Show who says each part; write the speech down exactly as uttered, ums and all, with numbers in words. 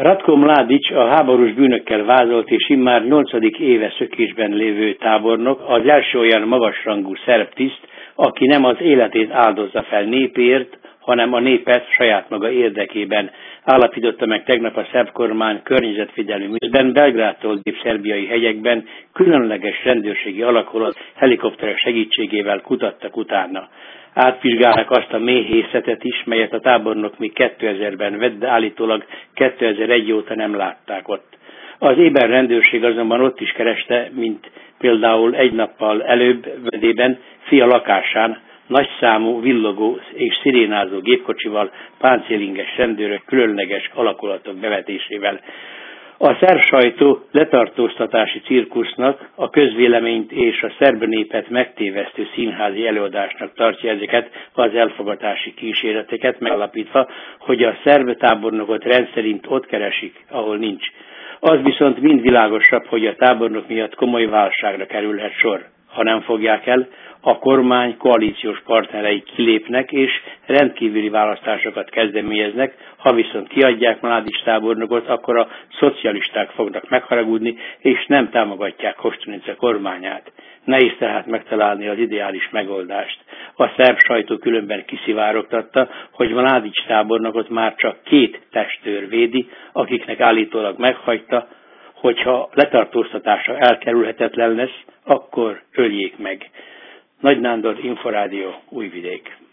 Speaker 1: Ratko Mladic a háborús bűnökkel vázolt és immár nyolcadik éve szökésben lévő tábornok, az első olyan magasrangú szerb tiszt, aki nem az életét áldozza fel népért, hanem a népet saját maga érdekében, állapította meg tegnap a szerb kormány környezetvédelmi műszben Belgrádtól dél szerbiai hegyekben különleges rendőrségi alakulat helikopterek segítségével kutattak utána. Átvizsgálják azt a méhészetet is, melyet a tábornok még kétezerben vett, de állítólag kétezer-egy óta nem látták ott. Az éber rendőrség azonban ott is kereste, mint például egy nappal előbb Vedében, fia lakásán, nagyszámú villogó és szirénázó gépkocsival, páncélinges rendőrök különleges alakulatok bevetésével. A szerb sajtó letartóztatási cirkusznak, a közvéleményt és a szerb népet megtévesztő színházi előadásnak tartja ezeket az elfogadási kísérleteket, megalapítva, hogy a szerb tábornokot rendszerint ott keresik, ahol nincs. Az viszont mind világosabb, hogy a tábornok miatt komoly válságra kerülhet sor. Ha nem fogják el, a kormány koalíciós partnerei kilépnek és rendkívüli választásokat kezdeményeznek, ha viszont kiadják Mladic tábornokot, akkor a szocialisták fognak megharagudni és nem támogatják Koštunica kormányát. Nehéz tehát megtalálni az ideális megoldást. A szerb sajtó különben kiszivárogtatta, hogy Mladic tábornokot már csak két testőr védi, akiknek állítólag meghagyta, hogyha letartóztatása elkerülhetetlen lesz, akkor öljék meg. Nagy Nándor, Inforádió, Újvidék.